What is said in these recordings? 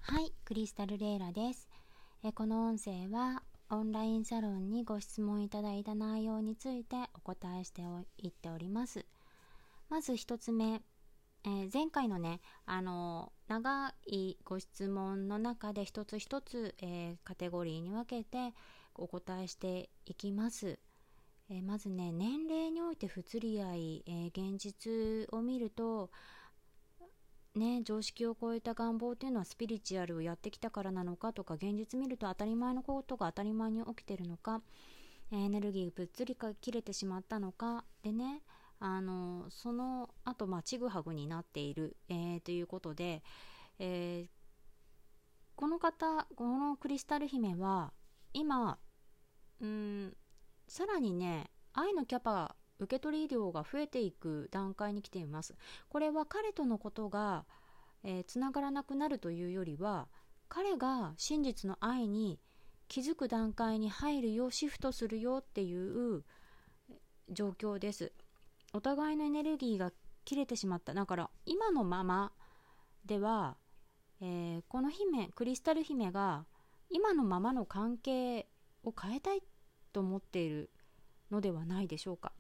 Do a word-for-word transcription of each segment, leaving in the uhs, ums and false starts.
はい、クリスタルレイラです。えこの音声はオンラインサロンにご質問いただいた内容についてお答えしていっております。まず一つ目、えー前回のね、あの長いご質問の中で一つ一つ、えーカテゴリーに分けてお答えしていきます。えーまずね、年齢において不釣り合い、えー現実を見るとね、常識を超えた願望というのはスピリチュアルをやってきたからなのかとか、現実見ると当たり前のことが当たり前に起きてるのか、エネルギーぶっつりか切れてしまったのかでね、あのその後まあちぐはぐになっている、えーということで、えーこの方、このクリスタル姫は今うーんさらにね、愛のキャパ受け取り量が増えていく段階に来ています。これは彼とのことがえー、つながらなくなるというよりは、彼が真実の愛に気づく段階に入るよ、シフトするよっていう状況です。お互いのエネルギーが切れてしまった。だから今のままでは、えーこの姫、クリスタル姫が今のままの関係を変えたいと思っているのではないでしょうか。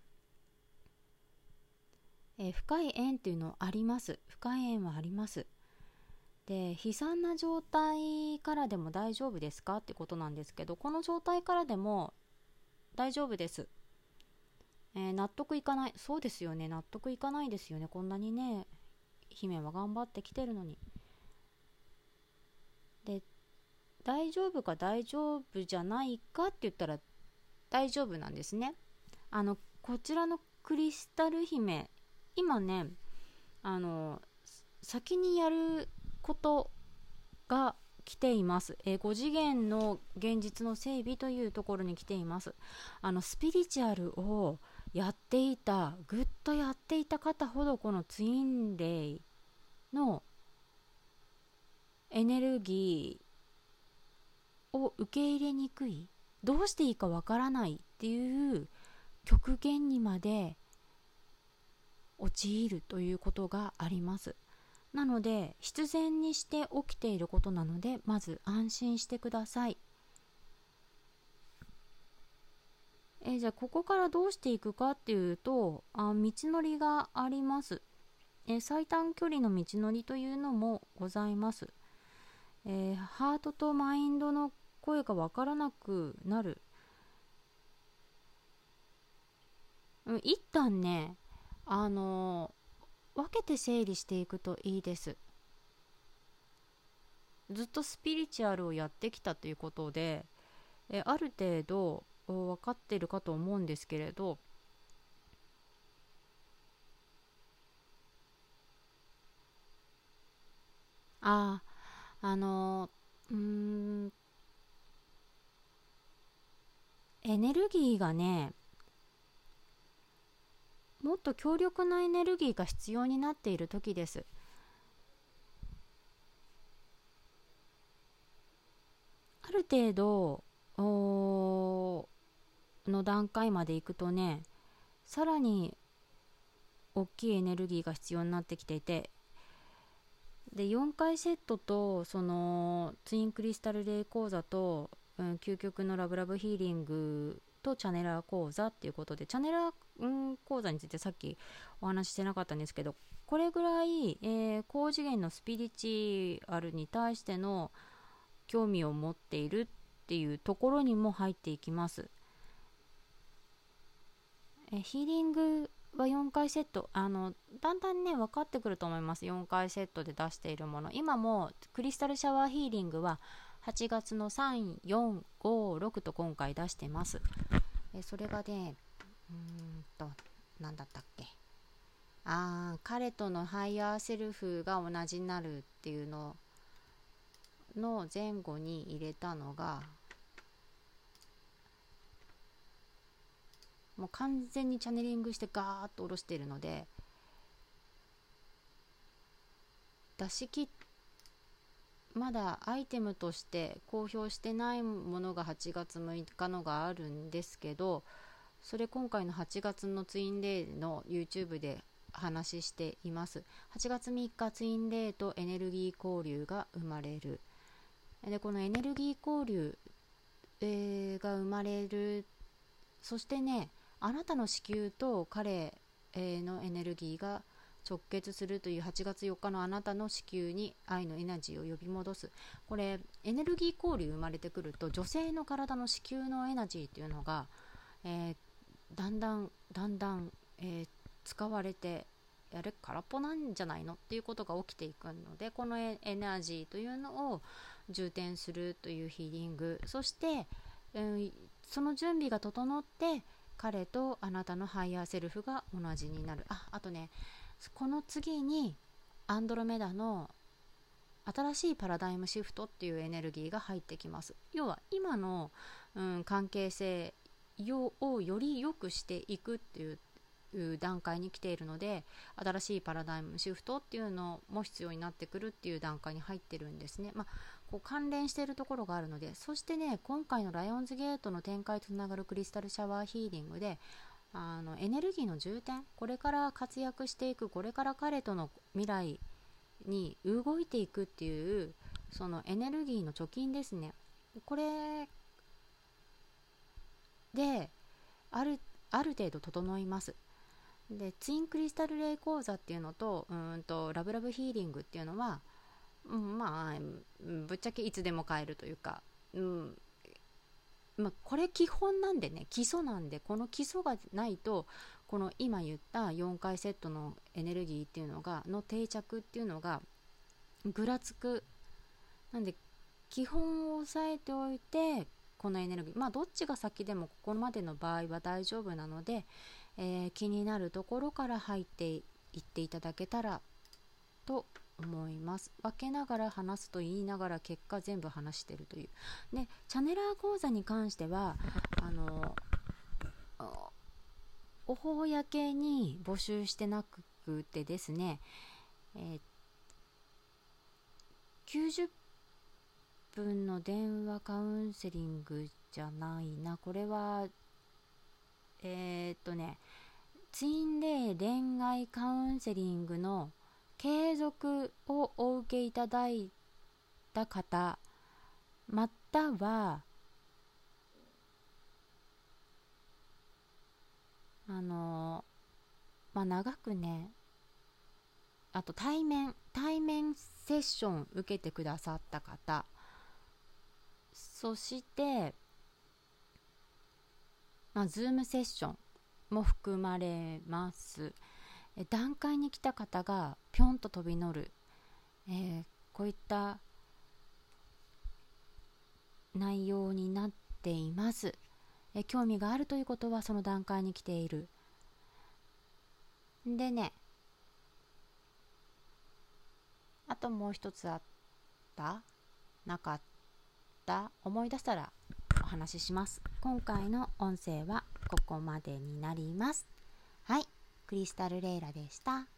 えー深い縁っていうのあります。深い縁はあります。で、悲惨な状態からでも大丈夫ですかってことなんですけど、この状態からでも大丈夫です。えー納得いかない。そうですよね、納得いかないですよね。こんなにね、姫は頑張ってきてるのに。で、大丈夫か大丈夫じゃないかって言ったら大丈夫なんですね。あのこちらのクリスタル姫、今ね、あの先にやることが来ています。えー、ご次元の現実の整備というところに来ています。あのスピリチュアルをやっていた、ぐっとやっていた方ほど、このツインレイのエネルギーを受け入れにくい、どうしていいかわからないっていう極限にまで陥るということがあります。なので必然にして起きていることなので、まず安心してください。えじゃあここからどうしていくかっていうと、あ道のりがあります。え最短距離の道のりというのもございます。えーハートとマインドの声がわからなくなる。うん、一旦ね、あのー分けて整理していくといいです。ずっとスピリチュアルをやってきたということで、えある程度分かっているかと思うんですけれど、あああのうーんエネルギーがね、もっと強力なエネルギーが必要になっている時です。ある程度おの段階までいくとね、さらに大きいエネルギーが必要になってきていて、でよんかいセットとそのツインクリスタルレイ講座と、うん、究極のラブラブヒーリングとチャネラー講座っていうことで、チャネラー、うん、講座についてさっきお話ししてなかったんですけど、これぐらい、えー高次元のスピリチュアルに対しての興味を持っているっていうところにも入っていきます。えヒーリングはよんかいセット、あのだんだんね分かってくると思います。よんかいセットで出しているもの、今もクリスタルシャワーヒーリングははちがつのさん、よん、ご、ろくと今回出してます。えそれがね、うーんと何だったっけ、あー彼とのハイヤーセルフが同じになるっていうのの前後に入れたのが、もう完全にチャネリングしてガーッと下ろしているので、出し切っまだアイテムとして公表してないものがはちがつむいかのがあるんですけど、それ今回のはちがつのツインレイの YouTube で話しています。はちがつみっかツインレイとエネルギー交流が生まれる。 でこのエネルギー交流、えーが生まれる。そしてね、あなたの子宮と彼のエネルギーが直結するというはちがつよっかのあなたの子宮に愛のエナジーを呼び戻す。これエネルギー交流生まれてくると、女性の体の子宮のエナジーっていうのが、えー、だんだんだんだん、えー、使われて、あれ空っぽなんじゃないのっていうことが起きていくので、このエナジーというのを充填するというヒーリング。そして、うん、その準備が整って彼とあなたのハイヤーセルフが同じになる。あ、あとね、この次にアンドロメダの新しいパラダイムシフトっていうエネルギーが入ってきます。要は今の、うん、関係性をより良くしていくっていう段階に来ているので、新しいパラダイムシフトっていうのも必要になってくるっていう段階に入ってるんですね。まあ、こう関連しているところがあるので。そしてね、今回のライオンズゲートの展開とつながるクリスタルシャワーヒーリングで、あのエネルギーの充填、これから活躍していく、これから彼との未来に動いていくっていうそのエネルギーの貯金ですね。これであるある程度整います。でツインクリスタルレイ講座っていうのと、うんとラブラブヒーリングっていうのは、うん、まあぶっちゃけいつでも買えるというか、うんまあ、これ基本なんでね、基礎なんで、この基礎がないとこの今言ったよんかいセットのエネルギーっていうのがの定着っていうのがぐらつく。なんで基本を押さえておいて、このエネルギー、まあどっちが先でもここまでの場合は大丈夫なので、えー、気になるところから入っていっていただけたらと思います。分けながら話すと言いながら結果全部話してるという。でチャネラー講座に関してはあの公に募集してなくてですね、えー、きゅうじゅっぷんの電話カウンセリングじゃないな、これはえー、っとねツインレイ恋愛カウンセリングの継続をお受けいただいた方、またはあのまあ長くね、あと対面対面セッション受けてくださった方、そしてまあ Zoom セッションも含まれます。段階に来た方がぴょんと飛び乗る、えー、こういった内容になっています。えー、興味があるということはその段階に来ている。でね、あともう一つあったなかった思い出したらお話しします。今回の音声はここまでになります。はい、クリスタルレイラでした。